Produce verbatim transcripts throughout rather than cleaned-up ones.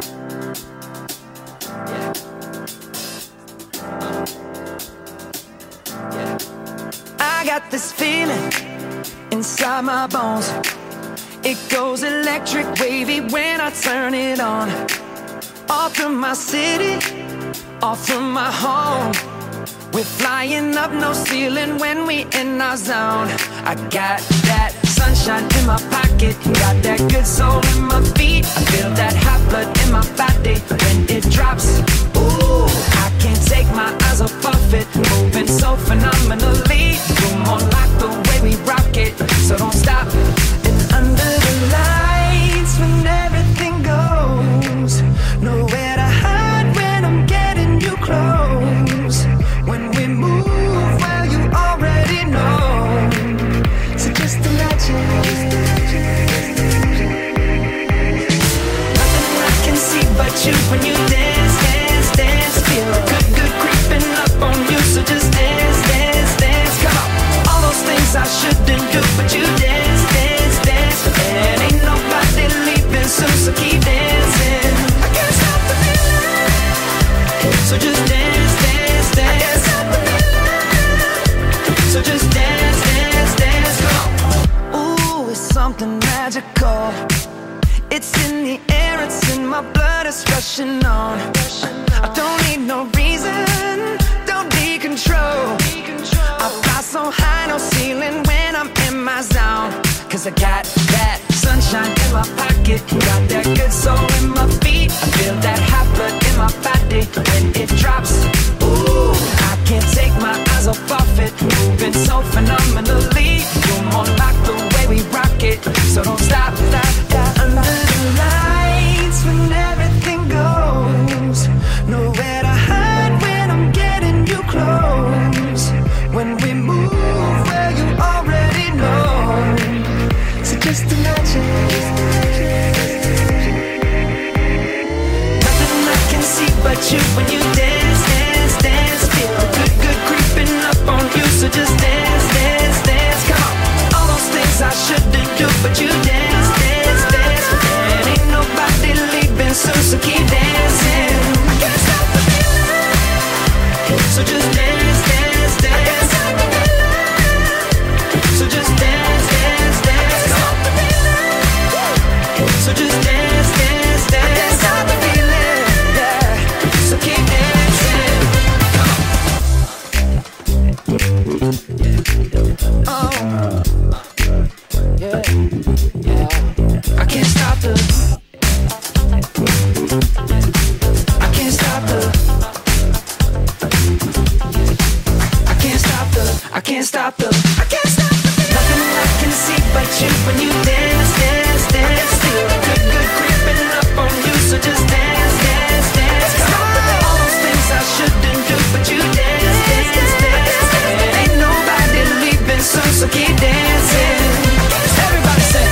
I got this feeling inside my bones. It goes electric wavy when I turn it on. Off from my city, off from my home. We're flying up, no ceiling when we in our zone. I got that sunshine in my pocket, got that good soul in my feet. I feel that hot blood in my body when it drops. Ooh, I can't take my eyes off of it, moving so phenomenally. You're more like the way we rock it, so don't stop. And under the lights, when everything goes, nowhere to hide when I'm getting you close. When we move, well, you already know. So just imagine. Nothing I can see but you when you dance, dance, dance. Feel good, good creeping up on you. So just dance, dance, dance. Come on. All those things I shouldn't do, but you dance, dance, dance. And ain't nobody leaving soon, so keep dancing. I can't stop the feeling. So just dance, dance, dance. I can't stop the feeling. So just dance, dance, dance. Come on. Ooh, it's something magical. It's in the air, it's in my blood, it's rushing on. I don't need no reason, don't need control. I fly so high, no ceiling when I'm in my zone. Cause I got that sunshine in my pocket, got that good soul in my feet. I feel that hot blood in my body when it drops. Ooh, I can't take my eyes off of it, moving so phenomenally. You're more like the way we rock it, so don't stop, stop, stop. Under the lights when everything goes, nowhere to hide when I'm getting you close. When we move, well, you already know. So just imagine. Nothing I can see but you when you dance, dance, dance. Feel good, good creeping up on you. So just dance, dance, dance. Come on. All those things I shouldn't do, but you dance, dance, dance. And ain't nobody leaving soon, so keep dancing. I can't stop the feeling. So just dance, dance, dance. I can't stop the feeling. So just dance, dance, dance. Come on. So just dance, dance, dance. I can't stop the feeling, yeah. So keep dancing. Oh, yeah, yeah. I can't stop the. I can't stop the. I can't stop the. I can't stop the. I can't stop the. Nothing I can see but you when you dance, dance, dance. Feel good, good creeping up on you. So just dance, dance, dance. Come on. All those things I shouldn't do, but you dance, dance, dance. And ain't nobody leaving soon, so keep dancing. Everybody say.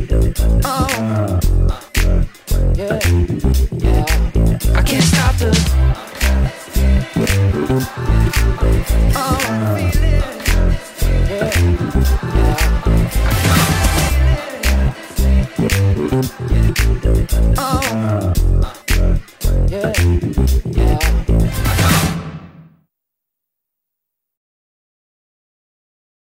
I can't stop the